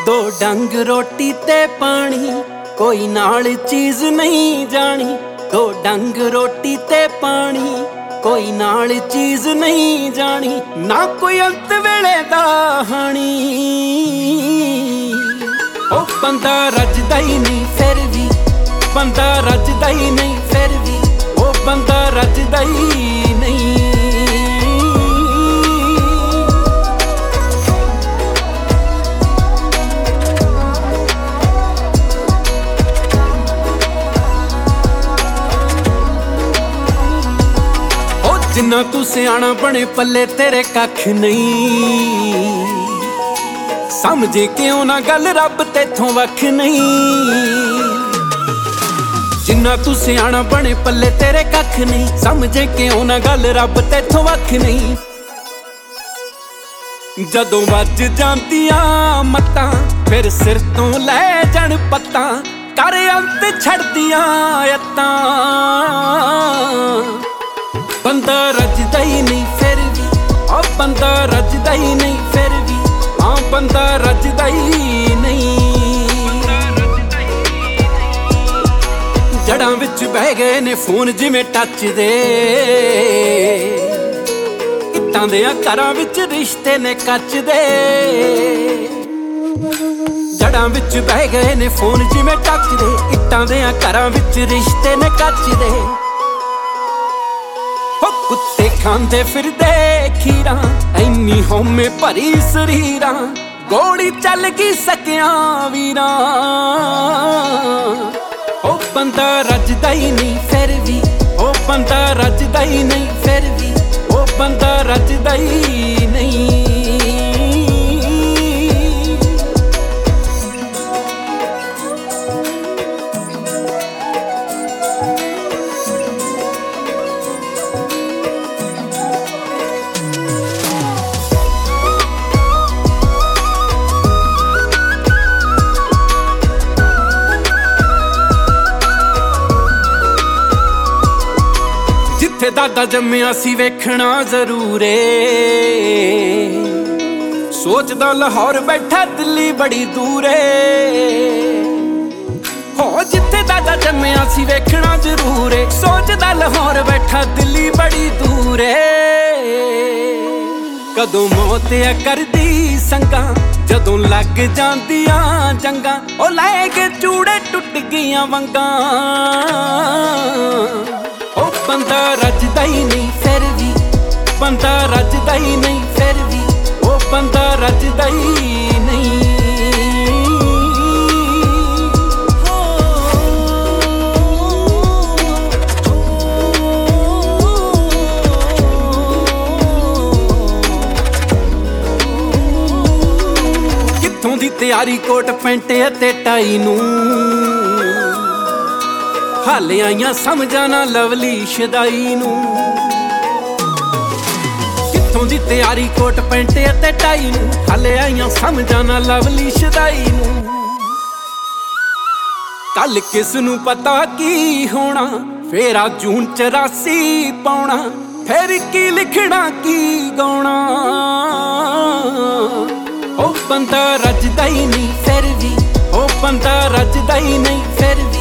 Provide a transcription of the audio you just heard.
दो डंग रोटी ते पानी कोई नाल चीज नहीं जानी। दो डंग रोटी ते पानी कोई नाल चीज नहीं जानी। ना कोई अंत वेले दा हानी। ओ बंदा रजदा ही नहीं फिर भी, बंदा रजदा ही नहीं फिर भी, ओ बंदा रजदा ही नहीं। जिन्ना तू सियाना बने पल्ले तेरे कख नहीं। समझे क्यों ना गल रब तेथों वख नहीं। जिन्ना तू सियाना बने पल्ले तेरे कख नहीं। समझे क्यों ना गल रब तेथों वख नहीं। जदों वज जांदियां मत्तां फिर सिर तो लै जाण पत्तां। कर अंत छड़दियां अत्तां। बंदा रजदा ही नहीं फिर भी, ओ बंदा रजदा ही नहीं फिर भी, हाँ बंदा रजदा ही नहीं। जड़ां विच बह गए ने फोन जिवें टच दे। इट्टां दे घरां विच रिश्ते ने कच दे। जड़ां विच बह गए ने फोन जिवें टच दे। इट्टां दे घरां विच रिश्ते ने कच दे। कुत्ते खांदे फिरदे खीरा, इन्नी होमे भरी शरीरा। गोली चल गई सकिया वीरा। ओ बंदा रजदा ही नहीं फिर भी, ओ बंदा रजदा ही नहीं फिर भी, ओ बंदा रजदा ही नहीं। जिथे दादा जम्मिया सी वेखना जरूर ए। सोचदा लाहौर बैठा दिल्ली बड़ी दूर ए। हो जिथे दादा जम्मिया सी वेखना जरूर ए। सोचदा लाहौर बैठा दिल्ली बड़ी दूर ए। कदों मौत करदी संगा जदों लग जांदियां जंगां। ओ लै के चूड़े टुट गईयां वंगां। ओ बंदा रजदा ही नहीं फिर भी, बंदा रजदा ही नहीं फिर भी, ओ बंदा रजदा ही नहीं। कित्थों दी तैयारी कोट पैंट ते टाई नूं। हाले आईयां समझा ना लवली शदाई नूं। कित्थों दी तैयारी कोट पैंट ते टाई नूं। हाले आईयां समझा ना लवली शदाई नूं। कल किस नूं पता की होना, फेरा जून 84 पाउणा। फिर की लिखना की गाउणा। ओ बंदा रजदा ही नहीं फिर भी, ओ बंदा रजदा ही नहीं फिर भी,